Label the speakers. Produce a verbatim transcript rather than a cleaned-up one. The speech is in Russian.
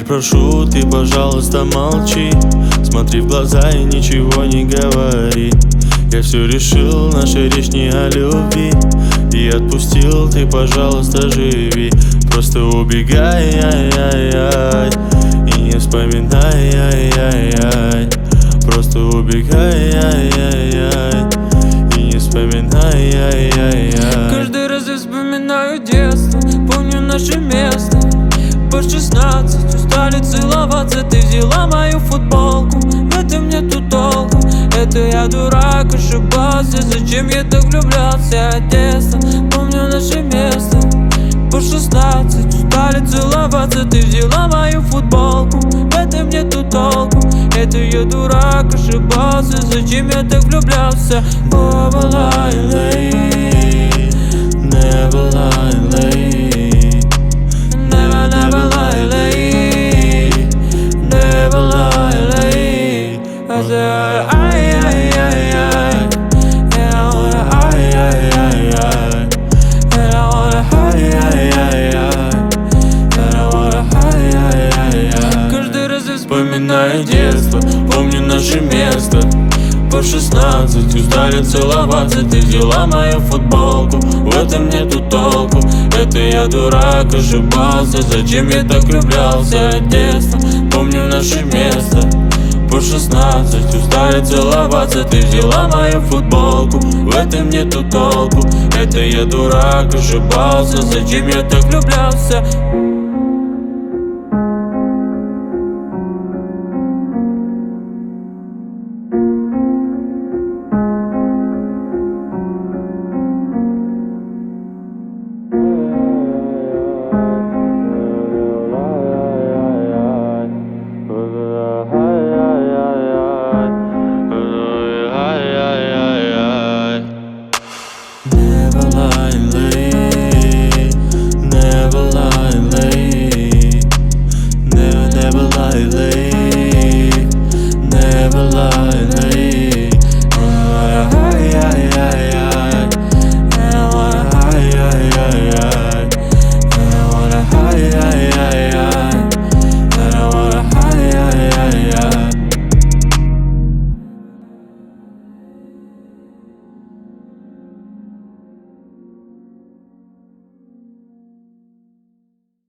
Speaker 1: прошу, ты, пожалуйста, молчи. Смотри в глаза и ничего не говори. Я все решил, наша речь не о любви. И отпустил, ты, пожалуйста, живи. Просто убегай, ай-яй-яй, и не вспоминай, ай-яй-яй. Просто убегай, ай-яй-яй, и не вспоминай, ай-яй-яй.
Speaker 2: Каждый раз я вспоминаю детство, помню наше место. По шестнадцать устали целоваться, ты взяла мою футболку. В этом нету толку, это я дурак, ошибался. Зачем я так влюблялся от детства? Помню наше место. По шестнадцать устали целоваться, ты взяла мою футболку. В этом нету толку, это я дурак, ошибался. Зачем я так влюблялся?
Speaker 1: Never lie late, never lie late, never, never lie late, never lie late.
Speaker 2: I said, ay, ay, ay, ay,
Speaker 1: And I wanna ay, ay, ay, ay,
Speaker 2: and I wanna
Speaker 1: ay, ay, ay, ay, And I wanna ay, ay, ay, ay.
Speaker 2: Каждый раз я
Speaker 1: Вспоминаю детство, помню наше место. По шестнадцать устали целоваться, ты взяла мою футболку. В этом нету толку, это я дурак, ошибался. Зачем я так влюблялся от детства? Помню наше место. По шестнадцать устали целоваться, ты взяла мою футболку. В этом нету толку, это я дурак, ошибался. Зачем я так влюблялся?